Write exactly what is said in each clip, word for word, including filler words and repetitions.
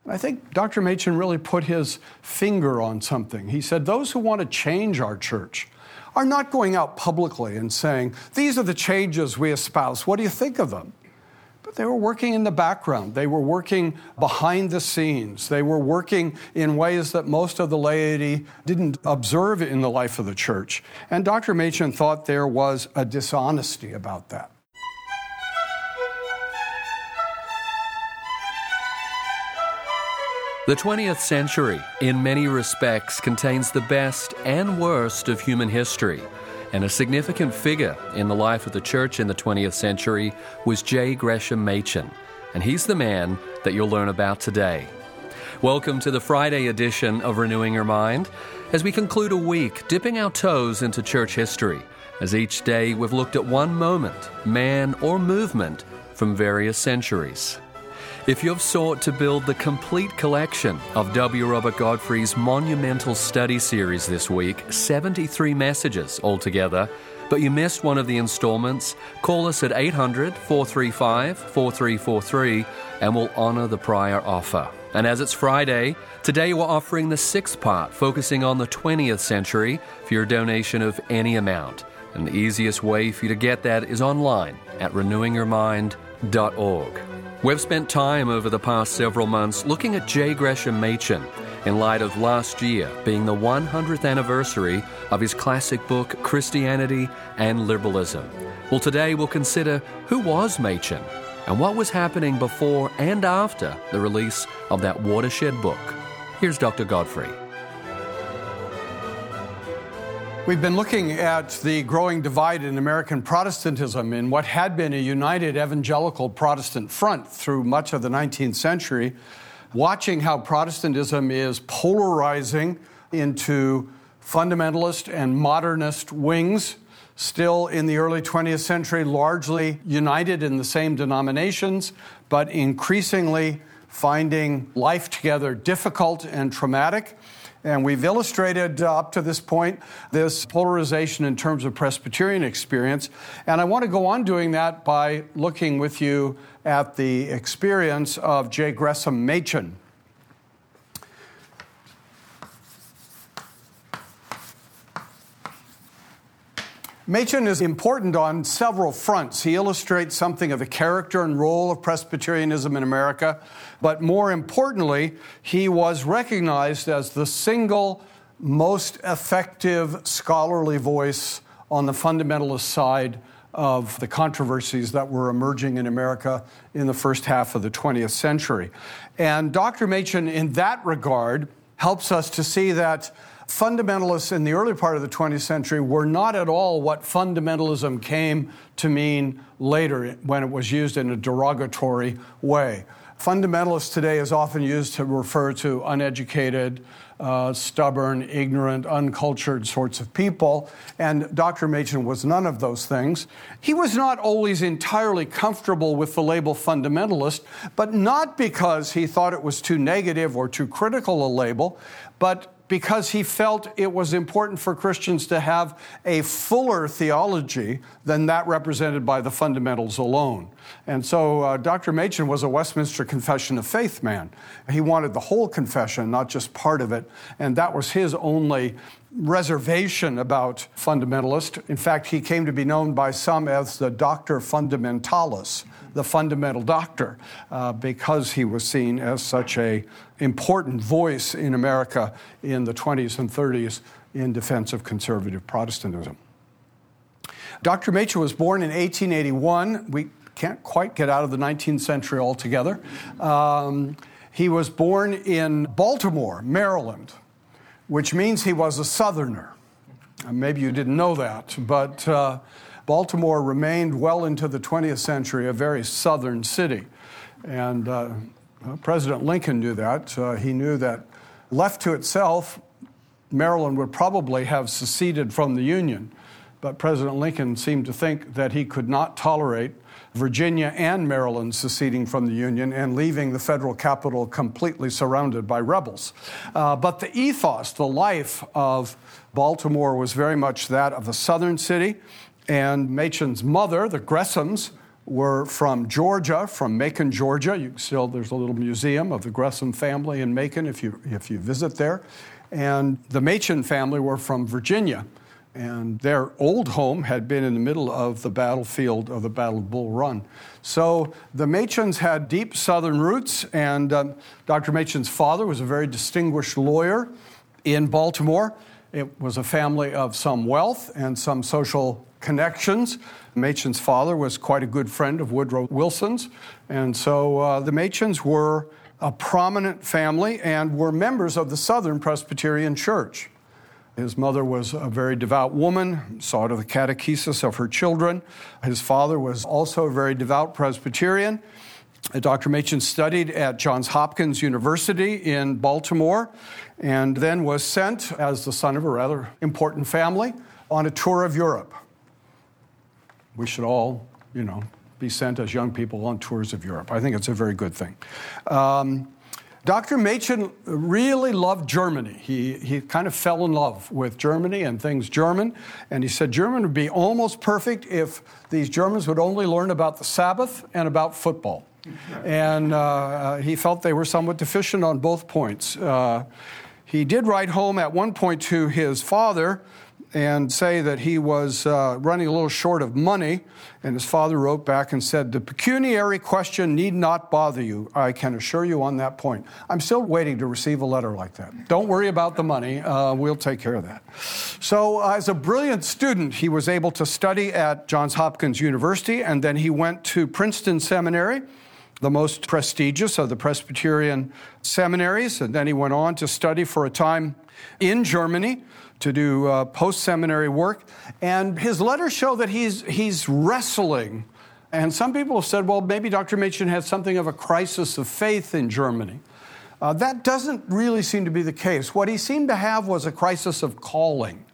I think Doctor Machen really put his finger on something. He said, those who want to change our church are not going out publicly and saying, these are the changes we espouse. What do you think of them? But they were working in the background. They were working behind the scenes. They were working in ways that most of the laity didn't observe in the life of the church. And Doctor Machen thought there was a dishonesty about that. The twentieth century, in many respects, contains the best and worst of human history. And a significant figure in the life of the church in the twentieth century was J. Gresham Machen. And he's the man that you'll learn about today. Welcome to the Friday edition of Renewing Your Mind, as we conclude a week dipping our toes into church history, as each day we've looked at one moment, man, or movement from various centuries. If you've sought to build the complete collection of W. Robert Godfrey's monumental study series this week, seventy-three messages altogether, but you missed one of the installments, call us at eight hundred, four three five, four three four three and we'll honor the prior offer. And as it's Friday, today we're offering the sixth part, focusing on the twentieth century, for your donation of any amount. And the easiest way for you to get that is online at renewing your mind dot org. We've spent time over the past several months looking at J. Gresham Machen in light of last year being the one hundredth anniversary of his classic book, Christianity and Liberalism. Well, today we'll consider who was Machen and what was happening before and after the release of that watershed book. Here's Doctor Godfrey. We've been looking at the growing divide in American Protestantism in what had been a united evangelical Protestant front through much of the nineteenth century, watching how Protestantism is polarizing into fundamentalist and modernist wings, still in the early twentieth century, largely united in the same denominations, but increasingly finding life together difficult and traumatic. And we've illustrated uh, up to this point this polarization in terms of Presbyterian experience. And I want to go on doing that by looking with you at the experience of J. Gresham Machen. Machen is important on several fronts. He illustrates something of the character and role of Presbyterianism in America, but more importantly, he was recognized as the single most effective scholarly voice on the fundamentalist side of the controversies that were emerging in America in the first half of the twentieth century. And Doctor Machen, in that regard, helps us to see that fundamentalists in the early part of the twentieth century were not at all what fundamentalism came to mean later when it was used in a derogatory way. Fundamentalist today is often used to refer to uneducated, uh, stubborn, ignorant, uncultured sorts of people, and Doctor Machen was none of those things. He was not always entirely comfortable with the label fundamentalist, but not because he thought it was too negative or too critical a label, but because he felt it was important for Christians to have a fuller theology than that represented by the fundamentals alone. And so uh, Doctor Machen was a Westminster Confession of Faith man. He wanted the whole confession, not just part of it, and that was his only reservation about fundamentalist. In fact, he came to be known by some as the Doctor Fundamentalis, the fundamental doctor, uh, because he was seen as such a important voice in America in the twenties and thirties in defense of conservative Protestantism. Doctor Machen was born in eighteen eighty-one. We can't quite get out of the nineteenth century altogether. Um, he was born in Baltimore, Maryland, which means he was a Southerner. Uh, maybe you didn't know that, but uh, Baltimore remained well into the twentieth century a very Southern city. And uh, President Lincoln knew that. Uh, he knew that left to itself, Maryland would probably have seceded from the Union. But President Lincoln seemed to think that he could not tolerate Virginia and Maryland seceding from the Union and leaving the federal capital completely surrounded by rebels. Uh, but the ethos, the life of Baltimore was very much that of a Southern city. And Machen's mother, the Greshams, were from Georgia, from Macon, Georgia. You can still, there's a little museum of the Gresham family in Macon if you if you visit there. And the Machen family were from Virginia. And their old home had been in the middle of the battlefield of the Battle of Bull Run. So the Machens had deep Southern roots, and um, Doctor Machen's father was a very distinguished lawyer in Baltimore. It was a family of some wealth and some social connections. Machen's father was quite a good friend of Woodrow Wilson's, and so uh, the Machens were a prominent family and were members of the Southern Presbyterian Church. His mother was a very devout woman, saw to the catechesis of her children. His father was also a very devout Presbyterian. Doctor Machen studied at Johns Hopkins University in Baltimore and then was sent, as the son of a rather important family, on a tour of Europe. We should all, you know, be sent as young people on tours of Europe. I think it's a very good thing. Um, Doctor Machen really loved Germany. He, he kind of fell in love with Germany and things German, and he said German would be almost perfect if these Germans would only learn about the Sabbath and about football. And uh, he felt they were somewhat deficient on both points. Uh, he did write home at one point to his father and say that he was uh, running a little short of money, and his father wrote back and said, "The pecuniary question need not bother you. I can assure you on that point." I'm still waiting to receive a letter like that. Don't worry about the money. Uh, we'll take care of that. So uh, as a brilliant student, he was able to study at Johns Hopkins University, and then he went to Princeton Seminary, the most prestigious of the Presbyterian seminaries, and then he went on to study for a time in Germany to do uh, post-seminary work. And his letters show that he's he's wrestling. And some people have said, well, maybe Doctor Machen had something of a crisis of faith in Germany. Uh, that doesn't really seem to be the case. What he seemed to have was a crisis of calling.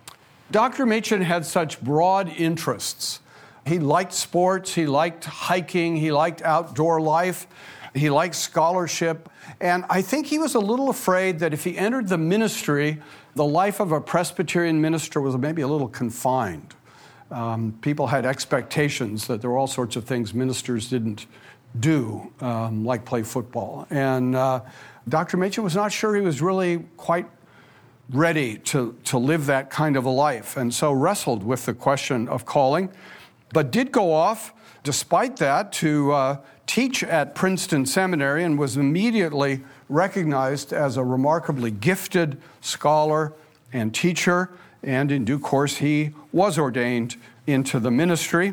Doctor Machen had such broad interests. He liked sports, he liked hiking, he liked outdoor life, he liked scholarship. And I think he was a little afraid that if he entered the ministry, the life of a Presbyterian minister was maybe a little confined. Um, people had expectations that there were all sorts of things ministers didn't do, um, like play football. And uh, Doctor Machen was not sure he was really quite ready to, to live that kind of a life, and so wrestled with the question of calling, but did go off, despite that, to uh, teach at Princeton Seminary and was immediately recognized as a remarkably gifted scholar and teacher, and in due course he was ordained into the ministry.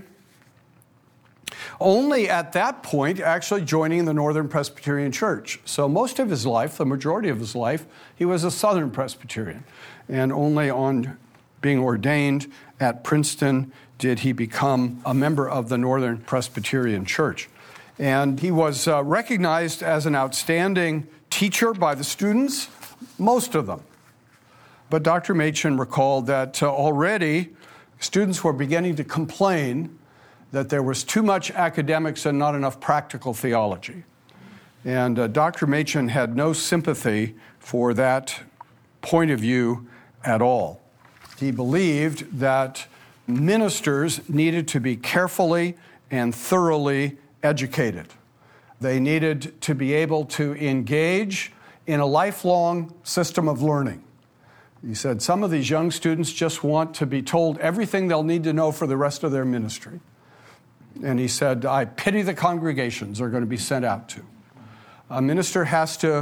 Only at that point actually joining the Northern Presbyterian Church. So most of his life, the majority of his life, he was a Southern Presbyterian. And only on being ordained at Princeton did he become a member of the Northern Presbyterian Church. And he was uh, recognized as an outstanding teacher by the students, most of them. But Doctor Machen recalled that uh, already students were beginning to complain that there was too much academics and not enough practical theology. And uh, Doctor Machen had no sympathy for that point of view at all. He believed that ministers needed to be carefully and thoroughly educated. They needed to be able to engage in a lifelong system of learning. He said some of these young students just want to be told everything they'll need to know for the rest of their ministry. And he said, I pity the congregations they're going to be sent out to. A minister has to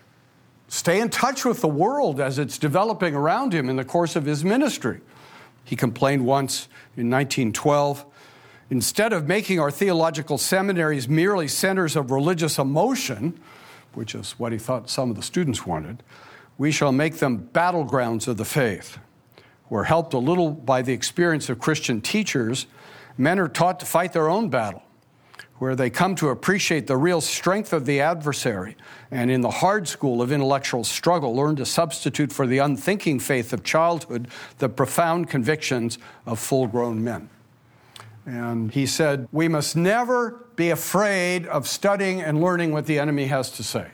stay in touch with the world as it's developing around him in the course of his ministry. He complained once in nineteen twelve, instead of making our theological seminaries merely centers of religious emotion, which is what he thought some of the students wanted, we shall make them battlegrounds of the faith. We're helped a little by the experience of Christian teachers. Men are taught to fight their own battle, where they come to appreciate the real strength of the adversary, and in the hard school of intellectual struggle, learn to substitute for the unthinking faith of childhood the profound convictions of full-grown men. And he said, we must never be afraid of studying and learning what the enemy has to say.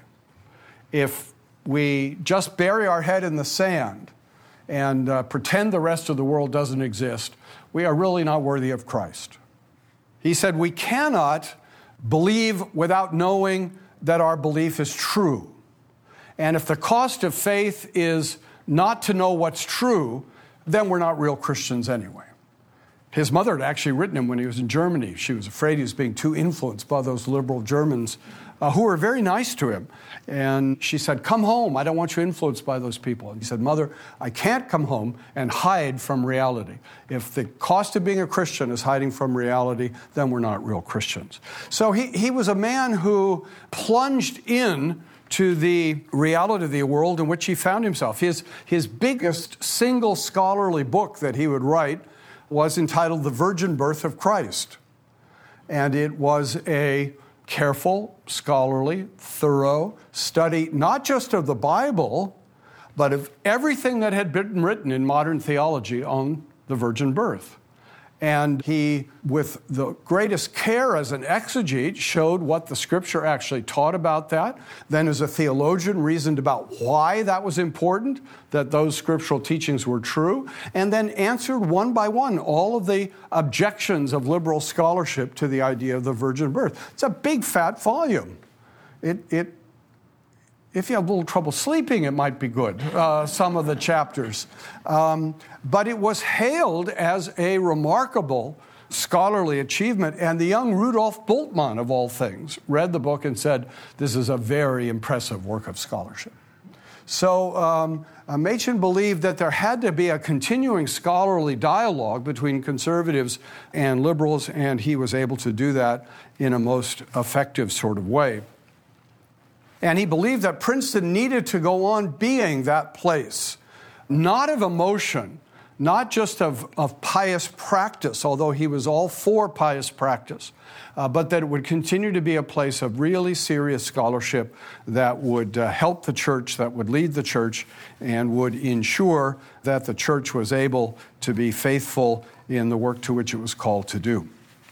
If we just bury our head in the sand and uh, pretend the rest of the world doesn't exist, we are really not worthy of Christ. He said, we cannot believe without knowing that our belief is true. And if the cost of faith is not to know what's true, then we're not real Christians anyway. His mother had actually written him when he was in Germany. She was afraid he was being too influenced by those liberal Germans uh, who were very nice to him. And she said, come home. I don't want you influenced by those people. And he said, Mother, I can't come home and hide from reality. If the cost of being a Christian is hiding from reality, then we're not real Christians. So he, he was a man who plunged in to the reality of the world in which he found himself. His, his biggest single scholarly book that he would write was entitled The Virgin Birth of Christ. And it was a careful, scholarly, thorough study, not just of the Bible, but of everything that had been written in modern theology on the virgin birth. And he, with the greatest care as an exegete, showed what the Scripture actually taught about that. Then as a theologian, reasoned about why that was important, that those scriptural teachings were true, and then answered one by one all of the objections of liberal scholarship to the idea of the virgin birth. It's a big, fat volume. It, it, if you have a little trouble sleeping, it might be good, uh, some of the chapters. Um, but it was hailed as a remarkable scholarly achievement, and the young Rudolf Bultmann, of all things, read the book and said, this is a very impressive work of scholarship. So um, uh, Machen believed that there had to be a continuing scholarly dialogue between conservatives and liberals, and he was able to do that in a most effective sort of way. And he believed that Princeton needed to go on being that place, not of emotion, not just of, of pious practice, although he was all for pious practice, uh, but that it would continue to be a place of really serious scholarship that would uh, help the church, that would lead the church, and would ensure that the church was able to be faithful in the work to which it was called to do.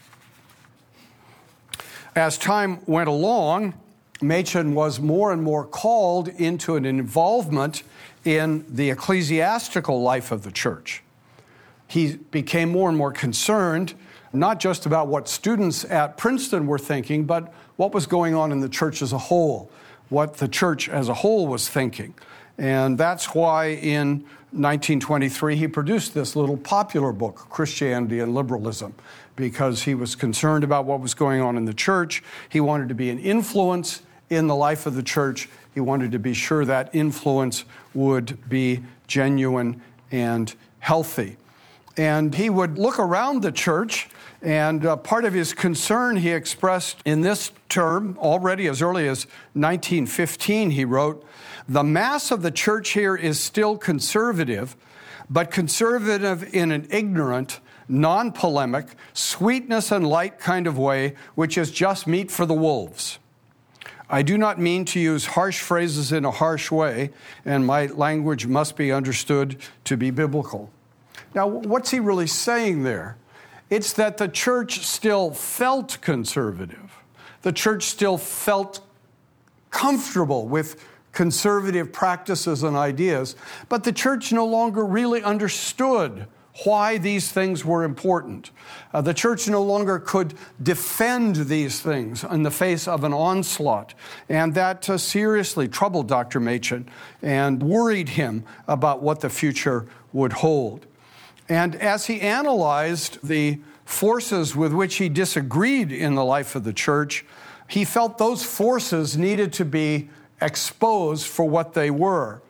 As time went along, Machen was more and more called into an involvement in the ecclesiastical life of the church. He became more and more concerned, not just about what students at Princeton were thinking, but what was going on in the church as a whole, what the church as a whole was thinking. And that's why in nineteen twenty-three he produced this little popular book, Christianity and Liberalism, because he was concerned about what was going on in the church. He wanted to be an influence in the life of the church. He wanted to be sure that influence would be genuine and healthy. And he would look around the church, and uh, part of his concern he expressed in this term, already as early as nineteen fifteen, he wrote, "The mass of the church here is still conservative, but conservative in an ignorant, non-polemic, sweetness and light kind of way, which is just meat for the wolves. I do not mean to use harsh phrases in a harsh way, and my language must be understood to be biblical." Now, what's he really saying there? It's that the church still felt conservative. The church still felt comfortable with conservative practices and ideas, but the church no longer really understood why these things were important. Uh, the church no longer could defend these things in the face of an onslaught, and that uh, seriously troubled Doctor Machen and worried him about what the future would hold. And as he analyzed the forces with which he disagreed in the life of the church, he felt those forces needed to be exposed for what they were.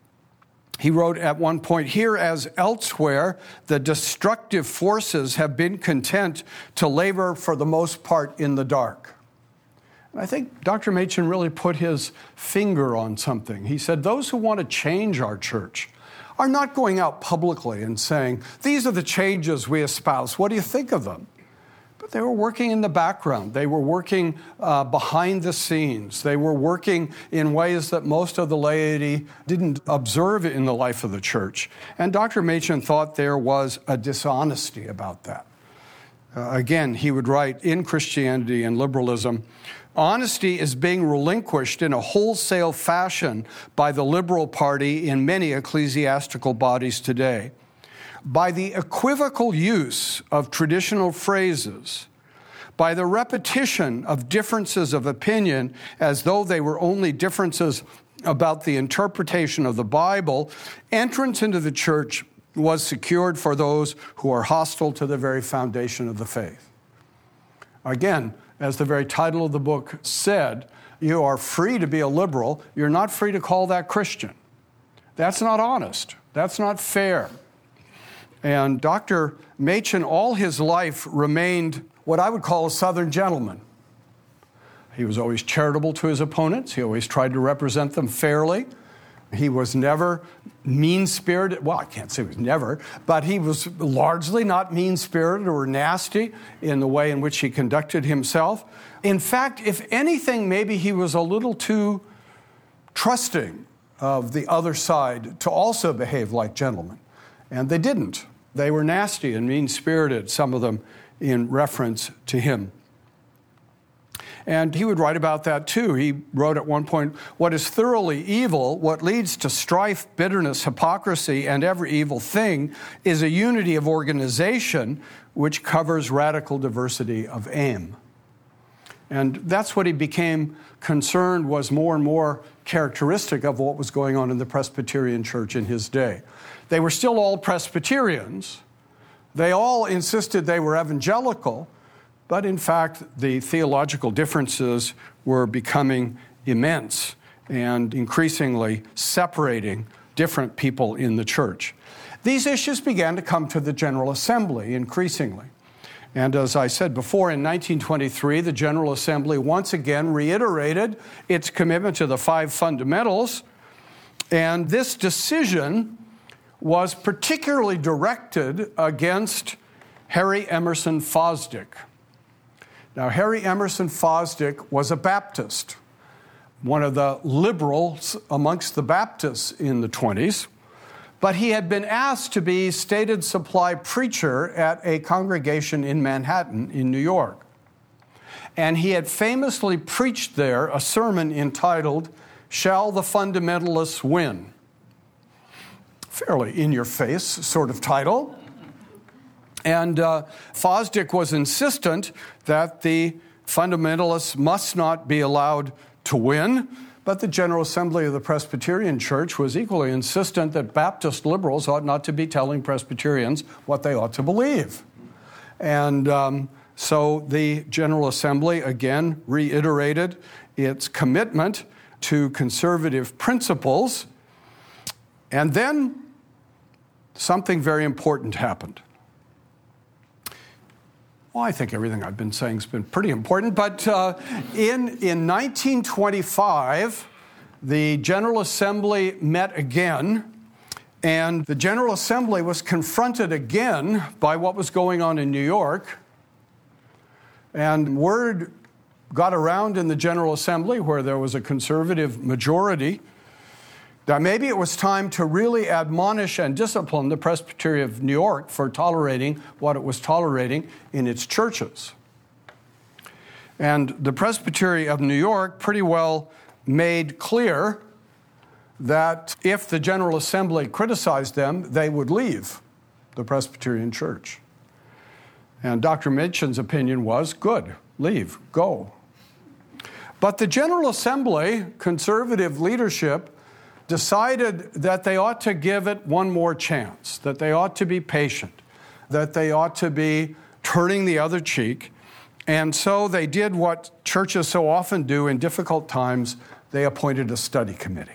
He wrote at one point, "Here as elsewhere, the destructive forces have been content to labor for the most part in the dark." And I think Doctor Machen really put his finger on something. He said, those who want to change our church are not going out publicly and saying, these are the changes we espouse. What do you think of them? But they were working in the background. They were working uh, behind the scenes. They were working in ways that most of the laity didn't observe in the life of the church. And Doctor Machen thought there was a dishonesty about that. Uh, again, he would write in Christianity and Liberalism, "Honesty is being relinquished in a wholesale fashion by the Liberal Party in many ecclesiastical bodies today. By the equivocal use of traditional phrases, by the repetition of differences of opinion as though they were only differences about the interpretation of the Bible, entrance into the church was secured for those who are hostile to the very foundation of the faith. Again, as the very title of the book said, you are free to be a liberal. You're not free to call that Christian. That's not honest. That's not fair. And Doctor Machen, all his life, remained what I would call a Southern gentleman. He was always charitable to his opponents. He always tried to represent them fairly. He was never mean-spirited. Well, I can't say he was never, but he was largely not mean-spirited or nasty in the way in which he conducted himself. In fact, if anything, maybe he was a little too trusting of the other side to also behave like gentlemen. And they didn't. They were nasty and mean-spirited, some of them in reference to him. And he would write about that too. He wrote at one point, "What is thoroughly evil, what leads to strife, bitterness, hypocrisy, and every evil thing is a unity of organization which covers radical diversity of aim." And that's what he became concerned was more and more characteristic of what was going on in the Presbyterian Church in his day. They were still all Presbyterians. They all insisted they were evangelical, but in fact, the theological differences were becoming immense and increasingly separating different people in the church. These issues began to come to the General Assembly increasingly. And as I said before, in nineteen twenty-three, the General Assembly once again reiterated its commitment to the five fundamentals. And this decision was particularly directed against Harry Emerson Fosdick. Now, Harry Emerson Fosdick was a Baptist, one of the liberals amongst the Baptists in the twenties, but he had been asked to be stated supply preacher at a congregation in Manhattan in New York. And he had famously preached there a sermon entitled, "Shall the Fundamentalists Win?" Fairly in-your-face sort of title. And uh, Fosdick was insistent that the fundamentalists must not be allowed to win, but the General Assembly of the Presbyterian Church was equally insistent that Baptist liberals ought not to be telling Presbyterians what they ought to believe. And um, so the General Assembly again reiterated its commitment to conservative principles, and then something very important happened. Well, I think everything I've been saying has been pretty important, but uh, in, in nineteen twenty-five, the General Assembly met again, and the General Assembly was confronted again by what was going on in New York, and word got around in the General Assembly, where there was a conservative majority, that maybe it was time to really admonish and discipline the Presbytery of New York for tolerating what it was tolerating in its churches. And the Presbytery of New York pretty well made clear that if the General Assembly criticized them, they would leave the Presbyterian Church. And Doctor Machen's opinion was, good, leave, go. But the General Assembly, conservative leadership, decided that they ought to give it one more chance, that they ought to be patient, that they ought to be turning the other cheek. And so they did what churches so often do in difficult times. They appointed a study committee.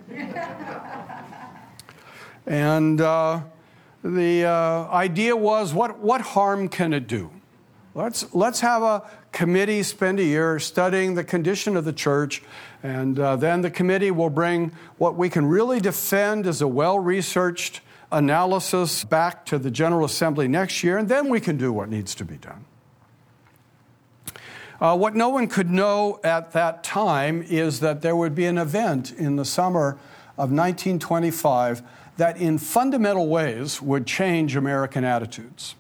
And uh, the uh, idea was, what, what harm can it do? Let's, let's have a committee spend a year studying the condition of the church, and uh, then the committee will bring what we can really defend as a well-researched analysis back to the General Assembly next year, and then we can do what needs to be done. Uh, what no one could know at that time is that there would be an event in the summer of nineteen twenty-five that in fundamental ways would change American attitudes.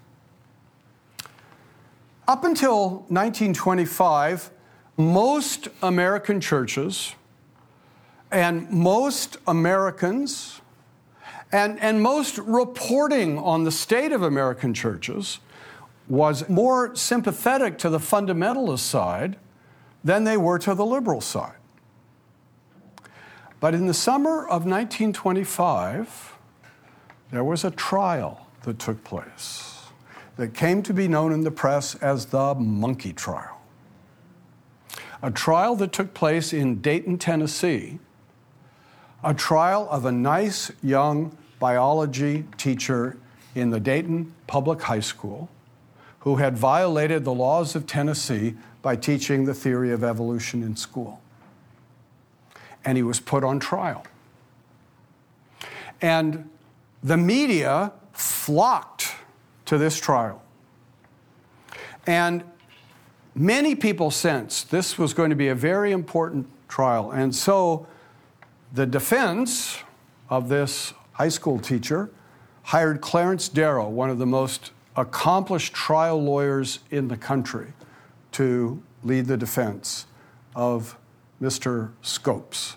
Up until nineteen twenty-five, most American churches and most Americans and, and most reporting on the state of American churches was more sympathetic to the fundamentalist side than they were to the liberal side. But in the summer of nineteen twenty-five, there was a trial that took place that came to be known in the press as the Monkey Trial. A trial that took place in Dayton, Tennessee, a trial of a nice young biology teacher in the Dayton Public High School who had violated the laws of Tennessee by teaching the theory of evolution in school. And he was put on trial. And the media flocked to this trial. And many people sensed this was going to be a very important trial. And so the defense of this high school teacher hired Clarence Darrow, one of the most accomplished trial lawyers in the country, to lead the defense of Mister Scopes.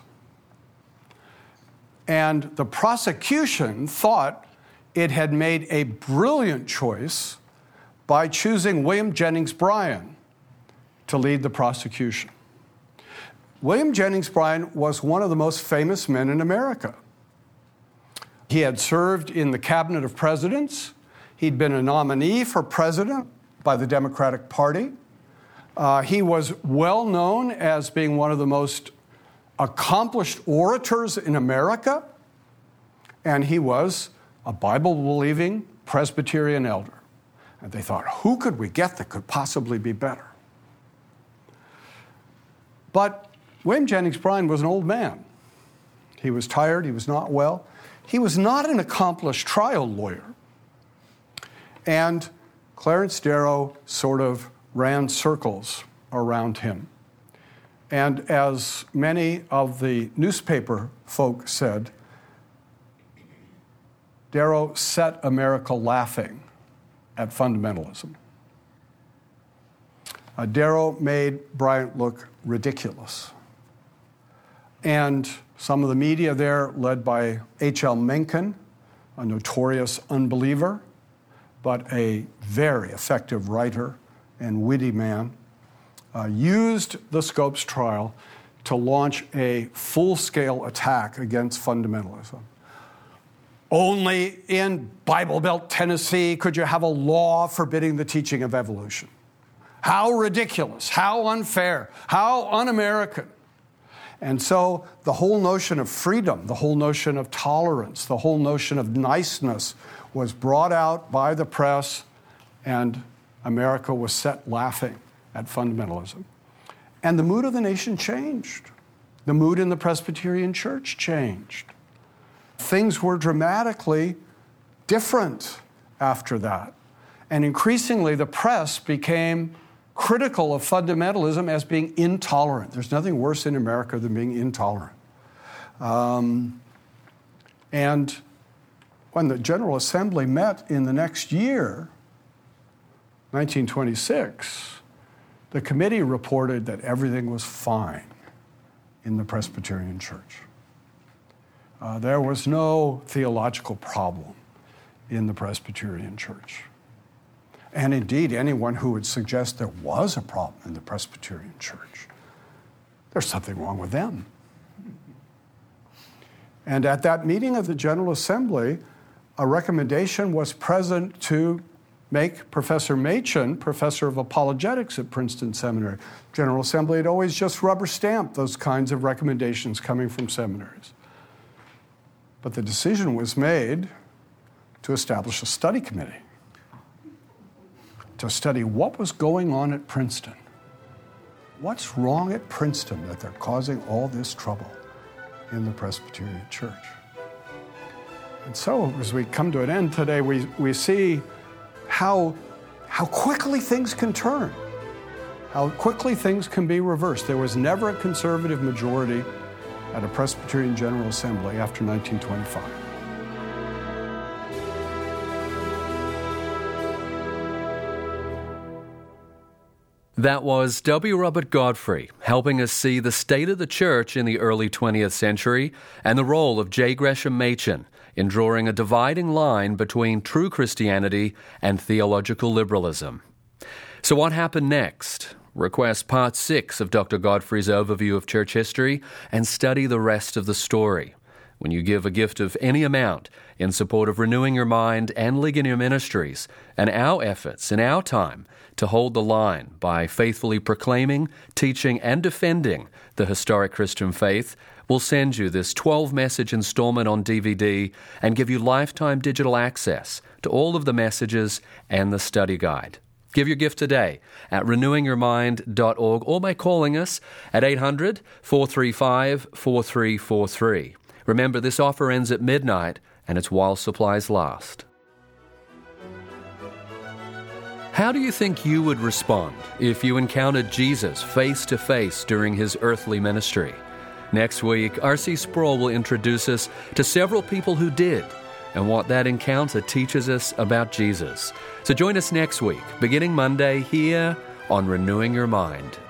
And the prosecution thought it had made a brilliant choice by choosing William Jennings Bryan to lead the prosecution. William Jennings Bryan was one of the most famous men in America. He had served in the cabinet of presidents. He'd been a nominee for president by the Democratic Party. Uh, he was well known as being one of the most accomplished orators in America, and he was a Bible-believing Presbyterian elder. And they thought, who could we get that could possibly be better? But William Jennings Bryan was an old man. He was tired, he was not well. He was not an accomplished trial lawyer. And Clarence Darrow sort of ran circles around him. And as many of the newspaper folk said, Darrow set America laughing at fundamentalism. Uh, Darrow made Bryant look ridiculous. And some of the media there, led by H L Mencken, a notorious unbeliever, but a very effective writer and witty man, uh, used the Scopes trial to launch a full-scale attack against fundamentalism. Only in Bible Belt, Tennessee, could you have a law forbidding the teaching of evolution. How ridiculous, how unfair, how un-American. And so the whole notion of freedom, the whole notion of tolerance, the whole notion of niceness was brought out by the press, and America was set laughing at fundamentalism. And the mood of the nation changed. The mood in the Presbyterian Church changed. Things were dramatically different after that. And increasingly, the press became critical of fundamentalism as being intolerant. There's nothing worse in America than being intolerant. Um, and when the General Assembly met in the next year, nineteen twenty-six, the committee reported that everything was fine in the Presbyterian Church. Uh, there was no theological problem in the Presbyterian Church. And indeed, anyone who would suggest there was a problem in the Presbyterian Church, there's something wrong with them. And at that meeting of the General Assembly, a recommendation was present to make Professor Machen professor of apologetics at Princeton Seminary. General Assembly had always just rubber-stamped those kinds of recommendations coming from seminaries. But the decision was made to establish a study committee to study what was going on at Princeton. What's wrong at Princeton that they're causing all this trouble in the Presbyterian Church? And so, as we come to an end today, we, we see how, how quickly things can turn, how quickly things can be reversed. There was never a conservative majority at a Presbyterian General Assembly after nineteen twenty-five. That was W. Robert Godfrey, helping us see the state of the church in the early twentieth century and the role of J. Gresham Machen in drawing a dividing line between true Christianity and theological liberalism. So what happened next? Request part six of Doctor Godfrey's overview of church history and study the rest of the story. When you give a gift of any amount in support of Renewing Your Mind and Ligonier Ministries and our efforts in our time to hold the line by faithfully proclaiming, teaching, and defending the historic Christian faith, we'll send you this twelve-message installment on D V D and give you lifetime digital access to all of the messages and the study guide. Give your gift today at renewing your mind dot org or by calling us at eight hundred, four three five, four three four three. Remember, this offer ends at midnight, and it's while supplies last. How do you think you would respond if you encountered Jesus face-to-face during his earthly ministry? Next week, R C Sproul will introduce us to several people who did and what that encounter teaches us about Jesus. So join us next week, beginning Monday, here on Renewing Your Mind.